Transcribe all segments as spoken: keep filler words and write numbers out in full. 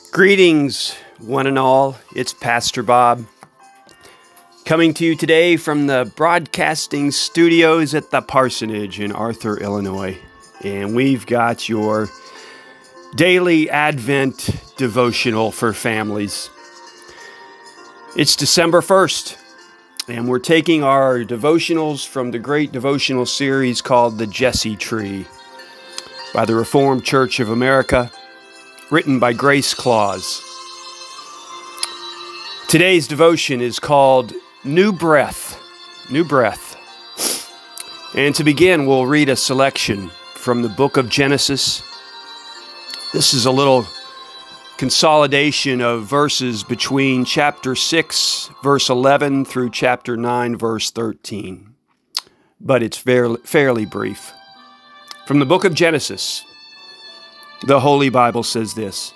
Greetings, one and all. It's Pastor Bob coming to you today from the broadcasting studios at the Parsonage in Arthur, Illinois. And we've got your daily Advent devotional for families. It's December first, and we're taking our devotionals from the great devotional series called The Jesse Tree by the Reformed Church of America, written by Grace Claus. Today's devotion is called New Breath. New Breath. And to begin, we'll read a selection from the book of Genesis. This is a little consolidation of verses between chapter six, verse eleven, through chapter nine, verse thirteen. But it's fairly, fairly brief. From the book of Genesis, the Holy Bible says this: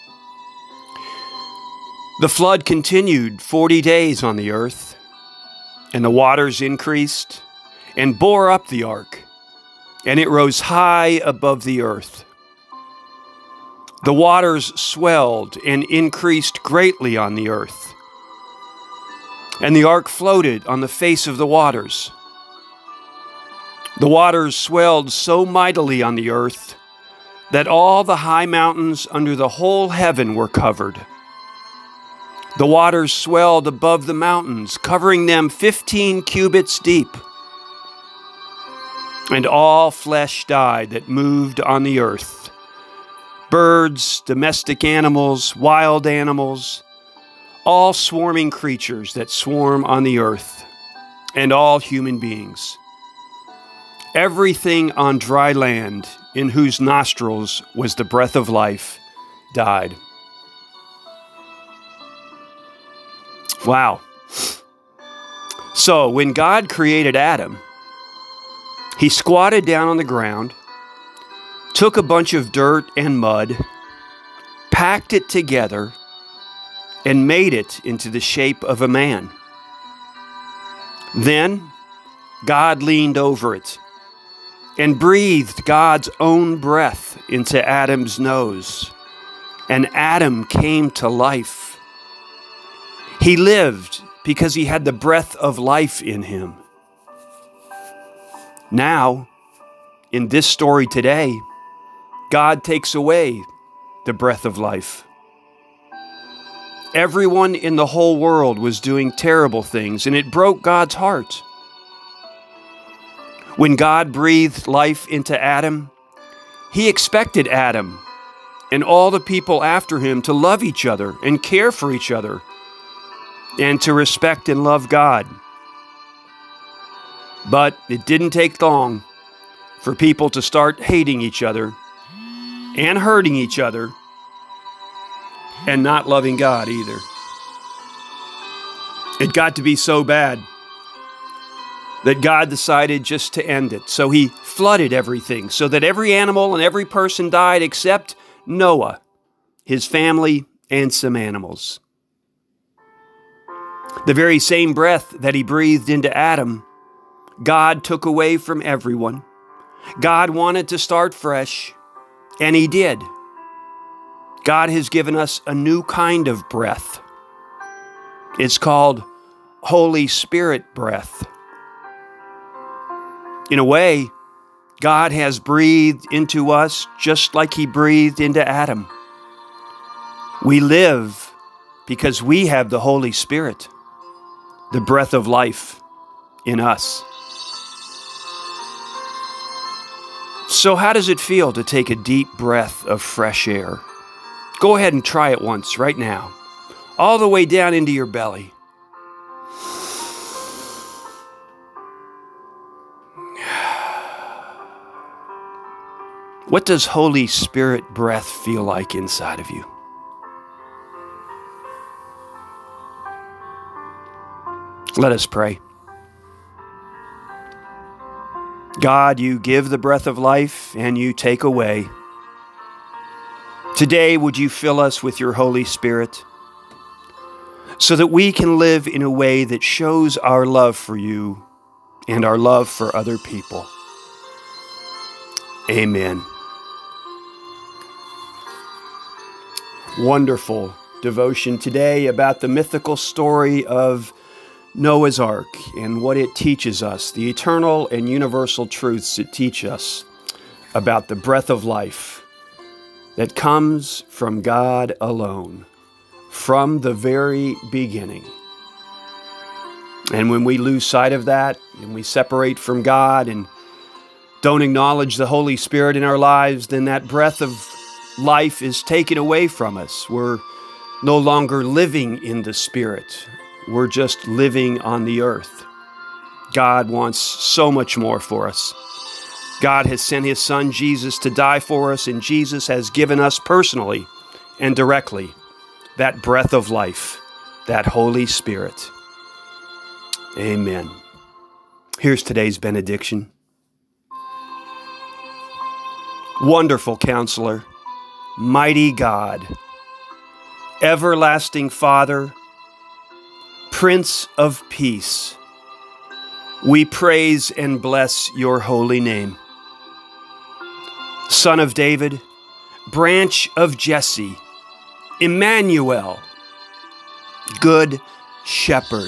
The flood continued forty days on the earth, and the waters increased and bore up the ark, and it rose high above the earth. The waters swelled and increased greatly on the earth, and the ark floated on the face of the waters. The waters swelled so mightily on the earth that all the high mountains under the whole heaven were covered. The waters swelled above the mountains, covering them fifteen cubits deep. And all flesh died that moved on the earth: birds, domestic animals, wild animals, all swarming creatures that swarm on the earth, and all human beings. Everything on dry land in whose nostrils was the breath of life died. Wow. So when God created Adam, he squatted down on the ground, took a bunch of dirt and mud, packed it together, and made it into the shape of a man. Then God leaned over it and breathed God's own breath into Adam's nose, and Adam came to life. He lived because he had the breath of life in him. Now, in this story today, God takes away the breath of life. Everyone in the whole world was doing terrible things, and it broke God's heart. When God breathed life into Adam, he expected Adam and all the people after him to love each other and care for each other and to respect and love God. But it didn't take long for people to start hating each other and hurting each other and not loving God either. It got to be so bad that God decided just to end it. So he flooded everything so that every animal and every person died except Noah, his family, and some animals. The very same breath that he breathed into Adam, God took away from everyone. God wanted to start fresh, and he did. God has given us a new kind of breath. It's called Holy Spirit breath. In a way, God has breathed into us just like he breathed into Adam. We live because we have the Holy Spirit, the breath of life in us. So how does it feel to take a deep breath of fresh air? Go ahead and try it once right now, all the way down into your belly. What does Holy Spirit breath feel like inside of you? Let us pray. God, you give the breath of life and you take away. Today, would you fill us with your Holy Spirit so that we can live in a way that shows our love for you and our love for other people. Amen. Wonderful devotion today about the mythical story of Noah's Ark and what it teaches us, the eternal and universal truths it teaches us about the breath of life that comes from God alone, from the very beginning. And when we lose sight of that and we separate from God and don't acknowledge the Holy Spirit in our lives, then that breath of life is taken away from us. We're no longer living in the Spirit. We're just living on the earth. God wants so much more for us. God has sent His Son, Jesus, to die for us, and Jesus has given us personally and directly that breath of life, that Holy Spirit. Amen. Here's today's benediction. Wonderful Counselor, mighty God, everlasting Father, Prince of Peace, we praise and bless your holy name. Son of David, branch of Jesse, Emmanuel, Good Shepherd,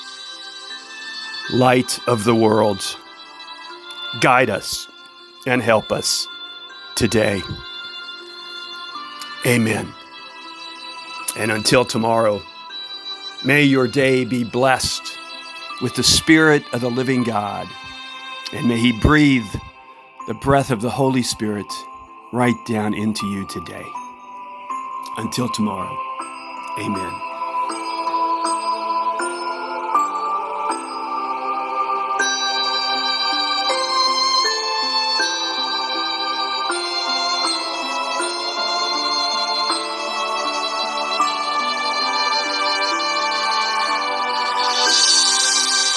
Light of the world, guide us and help us today. Amen. And until tomorrow, may your day be blessed with the Spirit of the living God, and may He breathe the breath of the Holy Spirit right down into you today. Until tomorrow, amen.